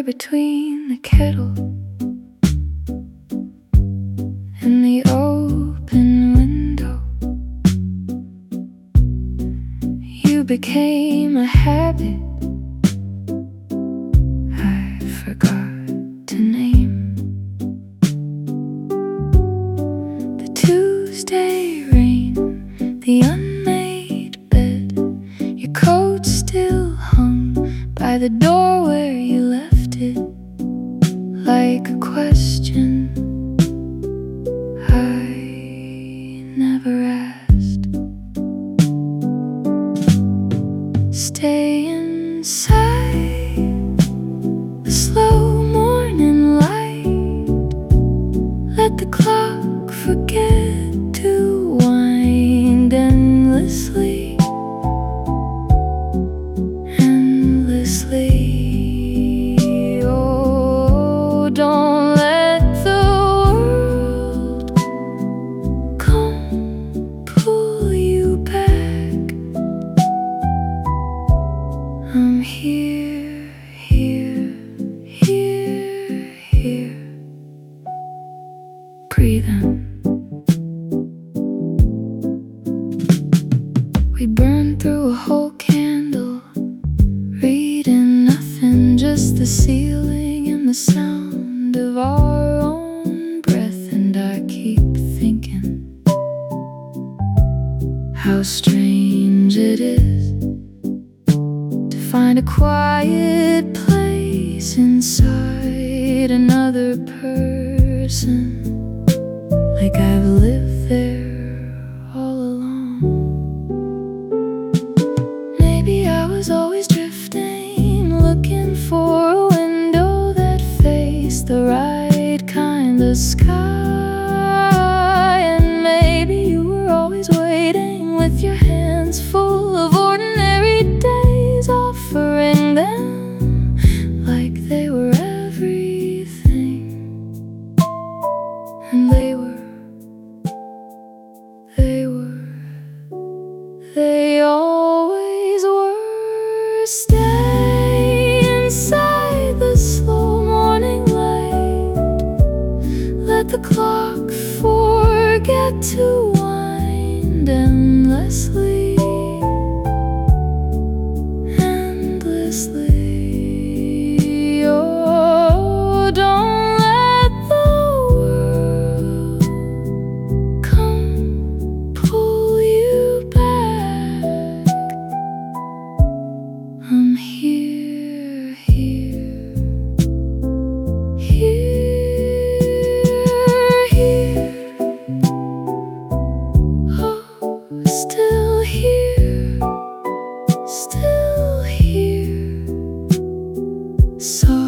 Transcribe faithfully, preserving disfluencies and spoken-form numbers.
there between the kettle and the open window. You became a habit I forgot to name. The Tuesday rain, the unmade bed, your coat still hung by the door where you left it, like a question I never asked. Stay inside the slow morning light. Let the clock forget to wind endlessly, endlessly. Oh, don't let the world come pull you back. I'm here, here, here, here, breathing. We burned through a whole candle, reading nothing, just the ceiling and the sound of our own breath. And I keep thinking how strange it is to find a quiet place inside another person, like I've lived there all along. Maybe I was always drifting, looking for a window that faced the right kind of sky. And maybe you were always waiting with your hands full of ordinary days, offering them like they were everything. And they were, they were, they always were. Stay inside the slow morning light. Let the clock forget to wind endlessly, endlessly. Oh, don't let the world come pull you back. I'm here, here, here, here. Oh, still here, still here. So